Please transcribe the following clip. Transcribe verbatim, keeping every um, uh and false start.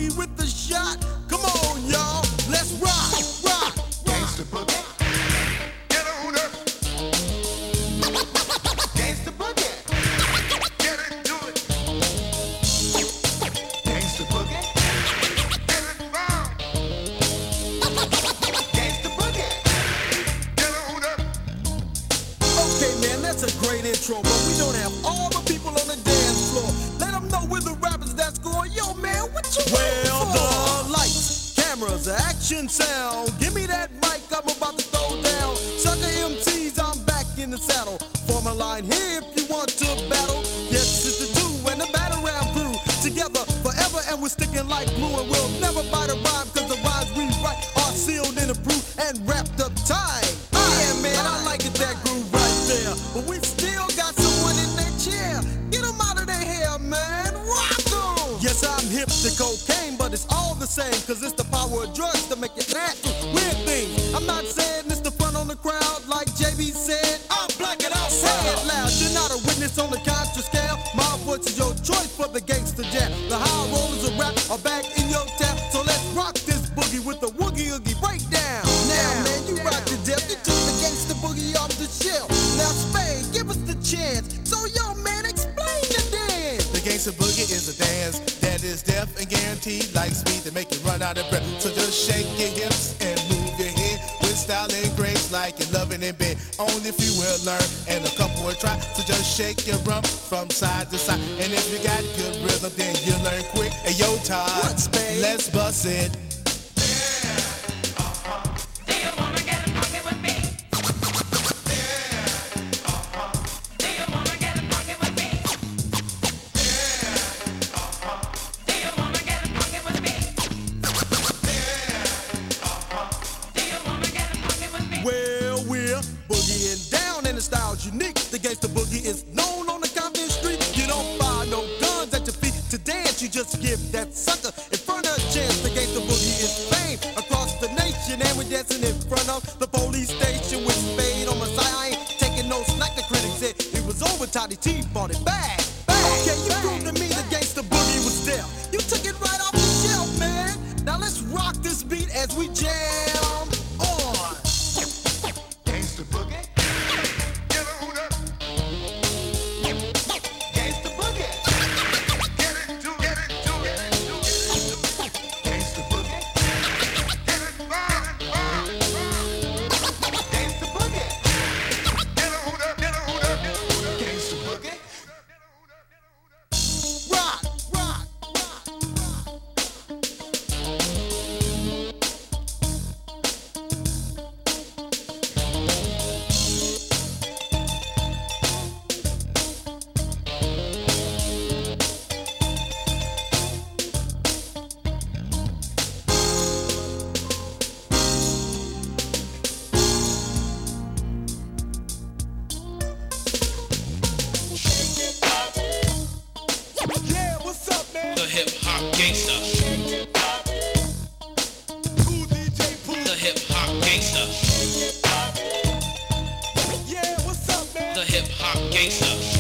boogie with the shot. Come on, y'all, let's rock, rock. Gangsta boogie. Get on up. Gangsta boogie. Get into it. Gangsta boogie. Get it wrong. Gangsta boogie. Get on up. Okay, man, that's a great intro, but we don't have all the people on the dance floor. Let them know we're the rappers that's going. Yo, man, what you Well, the lights, cameras, action, sound. Give me that mic, I'm about to throw down. Sucker M Cs, I'm back in the saddle. Form a line here if you want to battle. Yes, it's the two and the battle round crew. Together forever and we're sticking like glue. And we'll never bite a rhyme cause the rhymes we write are sealed in a brew and wrapped up tight. Yeah, man, I like it, that groove right there. But we still got someone in their chair. Get them out of their hair, man. Rock 'em. Yes, I'm hip to cocaine, but it's all the same. Cause it's the power of drugs to make you act weird things. I'm not saying it's the fun on the crowd like J B said. I'm black and I'll say it loud. You're not a witness on the contra scale. My voice is your choice for the gangster jam. The high rollers of rap are back in your town. So let's rock this boogie with the woogie oogie breakdown. Now, man, you rock the death. You took the gangster boogie off the shelf. Now, Spade, give us the chance. So, yo, man, explain the dance. The gangsta boogie is a dance that is deaf and guaranteed like speed to make you run out of breath. So just shake your hips and move your head with style and grace like you're loving in bed. Only if you will learn and a couple will try. So just shake your rump from side to side. And if you got good rhythm, then you'll learn quick. Hey, yo, Todd, What, Spade? let's bust it. Well, we're boogieing down and the style's unique. The gangsta boogie is known on the Compton street. You don't buy no guns at your feet to dance. You just give that sucker in front of a chance. The gangsta boogie is fame across the nation. And we're dancing in front of the police station with Spade on my side. I ain't taking no slack. The critics said it was over. Toddy T bought it back. Okay, you proved to me the gangsta boogie was there. You took it right off the shelf, man. Now let's rock this beat as we jam on. Gangsta boogie. Get on up. Gangsta boogie. Get into it. Get into it. Gangsta boogie. Get it wrong. Gangsta boogie. Get on up. Get on up. Gangsta boogie. Rock, rock, yeah, what's up, man? The hip hop gangsta. Cool D J Pooh. The hip hop gangsta. Yeah, what's up, man? The hip hop gangsta.